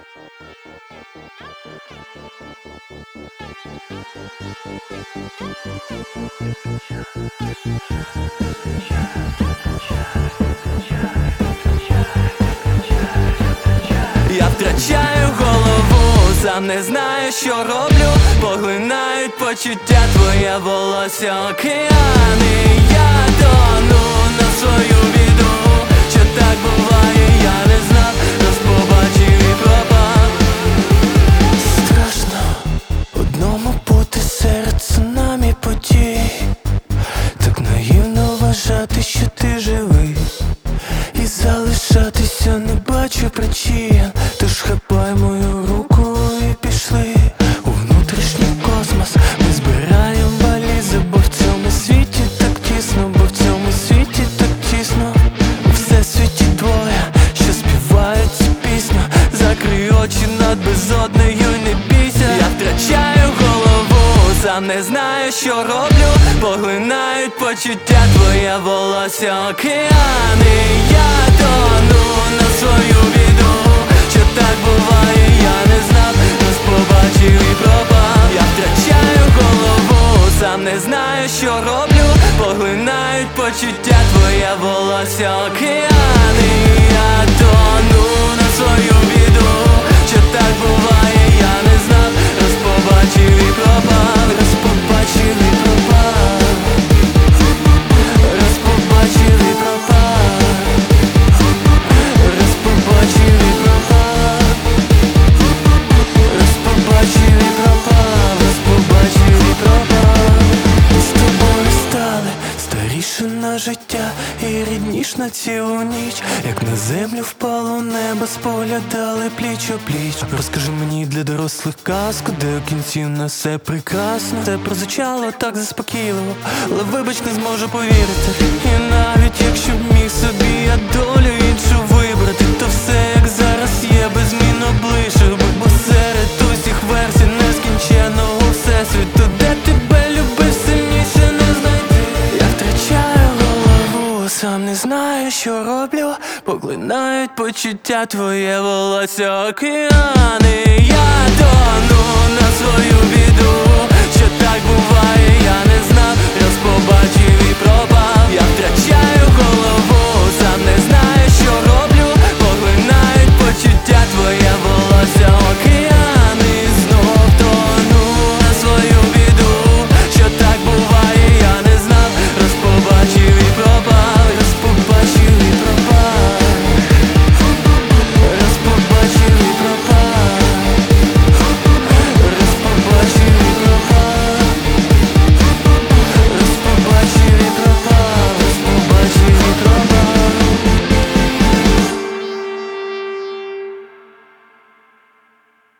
Я втрачаю голову, сам не знаю, що роблю. Поглинають почуття, твоє волосся океани. Я тону на свою біду. Що так буває, я не знав, раз побачив і пропав. Страшно одному бути серед цунамі подій. Так наївно вважати, що ти живий, і залишатися не бачу причин. Тож хапай мою руку і пішли у внутрішній космос. Ми збираємо валізи, бо в цьому світі так тісно, бо в цьому світі так тісно. У всесвіті двоє, що співають цю пісню. Закрий очі над безоднею, не бійся. Я втрачаю голову, сам не знаю, що роблю. Поглинають почуття, твоє волосся океани. Я тону на свою біду. Що так буває, я не знав, раз побачив і пропав. Я втрачаю голову, сам не знаю, що роблю. Поглинають почуття, твоє волосся океани. Я тону на свою біду. Що так буває, я не знав, раз побачив і пропав. Раз побачив і пропав. Раз побачив і пропав. Раз побачив і пропав. Раз побачив і пропав. Раз побачив і пропав. Ми з тобою стали старіше на життя і рідніш на цілу ніч. Як на землю впало небо, споглядали пліч о пліч. Розкажи мені для дорослих казку, де у кінці на все прекрасно. Це прозвучало так заспокійливо, але вибач, не зможу повірити. І навіть якщо б міг собі я долю іншу вибрати, то все як зараз є, без змін облишив би. Бо серед усіх версій нескінченного всесвіту, де тебе любив, сильніше не знайти. Я втрачаю голову, сам не знаю, що роблю. Поглинають почуття, твоє волосся океани. Я тону на свою біду. Що так буває, я не знав,